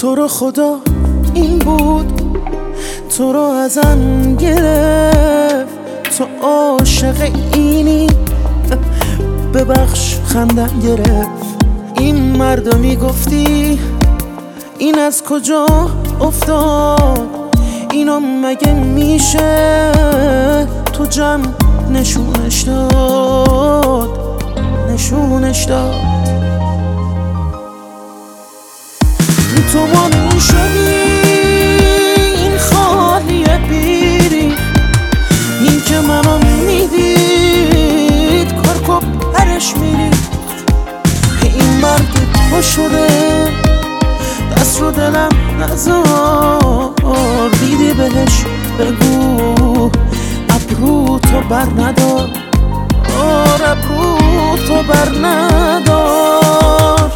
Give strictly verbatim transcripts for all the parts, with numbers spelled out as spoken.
تو رو خدا این بود، تو رو ازم گرفت، تو عاشق اینی، ببخش خندم گرفت. این مردا میگفتی این از کجا افتاد، اینو مگه میشه تو جمع نشونش داد، نشونش داد. تو مانی شدی این خالیه بیری، این که منو میدید کارکو پرش میری. این مرد تو شده دست رو دلم نزار، دیدی بهش بگو ابرو تو بر ندار، آر ابرو تو بر ندار.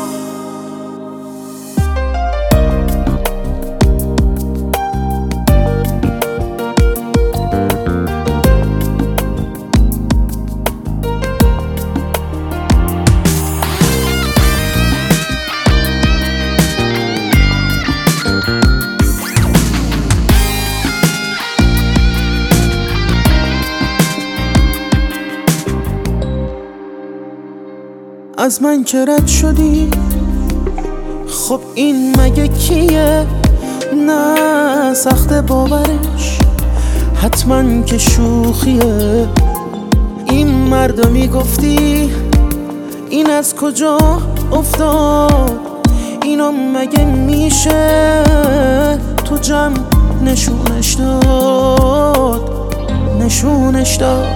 از من که رد شدی، خب این مگه کیه؟ نه سخت باورش، حتما که شوخیه. این مردا میگفتی این از کجا افتاد، اینو مگه میشه تو جمع نشونش داد، نشونش داد.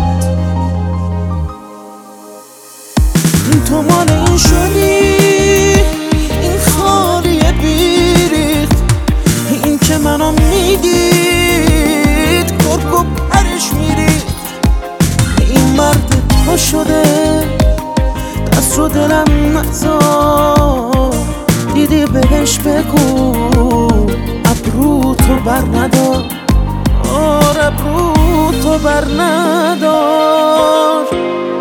تو مال این شدی این خالیه بیریخت، این که منو میدید کرکو پرش میریخت. این مرد تو شده دست رو دلم نزار، دیدی بهش بگو ابرو تو بر ندار، آر ابرو تو بر ندار.